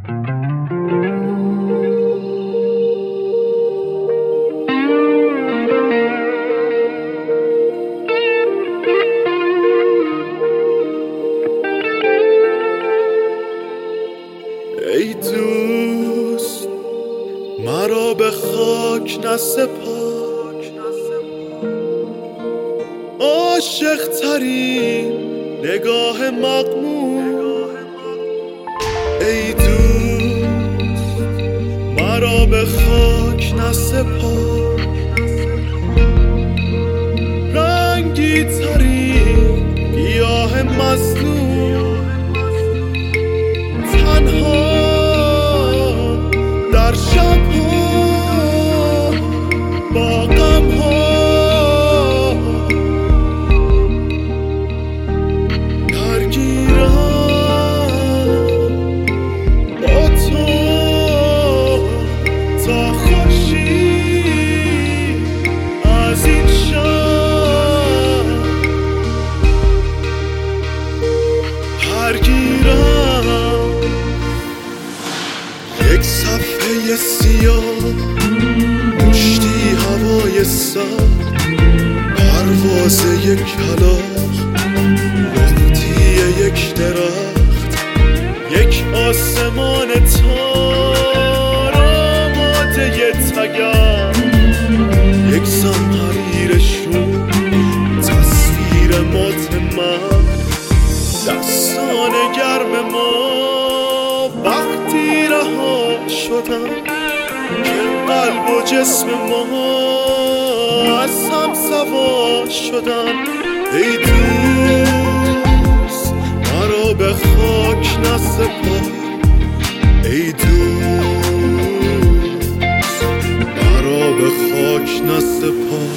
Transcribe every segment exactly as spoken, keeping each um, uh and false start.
ای دوست مرا به خاک نسپار، عاشق ترین نگاه مغمور. ای دوست مرا به خاک نسپار، رنگی ترین گیاه مظلوم. تنها در شب‌ها با غم‌ها درگیرم با تو تا خوشی از این شب پرگیرم. یک صفحه سیاه، مشتی هوای سرد، پرواز یک کلاغ، لختی یک درخت، یک آسمان تار آماده تگرگ، یک زمحریر شوم، تصویر مات من، دستان گرم ما. وقتی رها شدم که قلب و جسم ما از هم سوا شدن. ای دوست مرا به خاک نسپار، ای دوست مرا به خاک نسپار.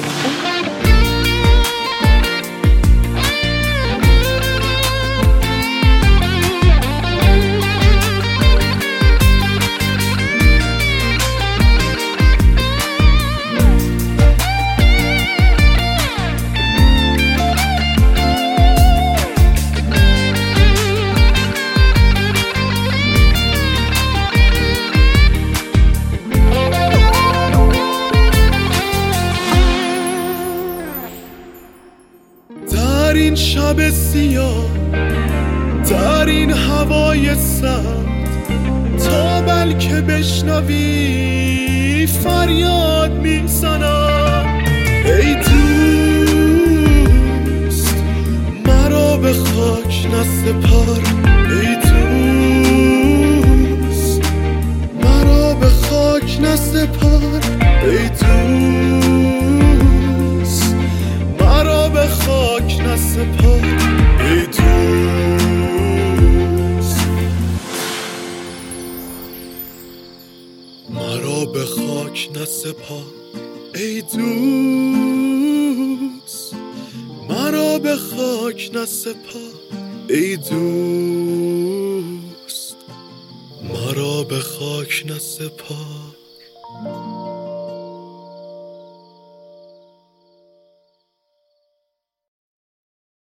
در این شب سیاه، در این هوای سرد، تا بلکه بشنوی فریاد میزنم. ای دوست مرا به خاک نسپار، ای دوست مرا به خاک نسپار، ای دوست مرا به خاک نسپار، ای دوست مرا به خاک نسپار، ای دوست مرا به خاک نسپار، ای دوست مرا به خاک نسپار.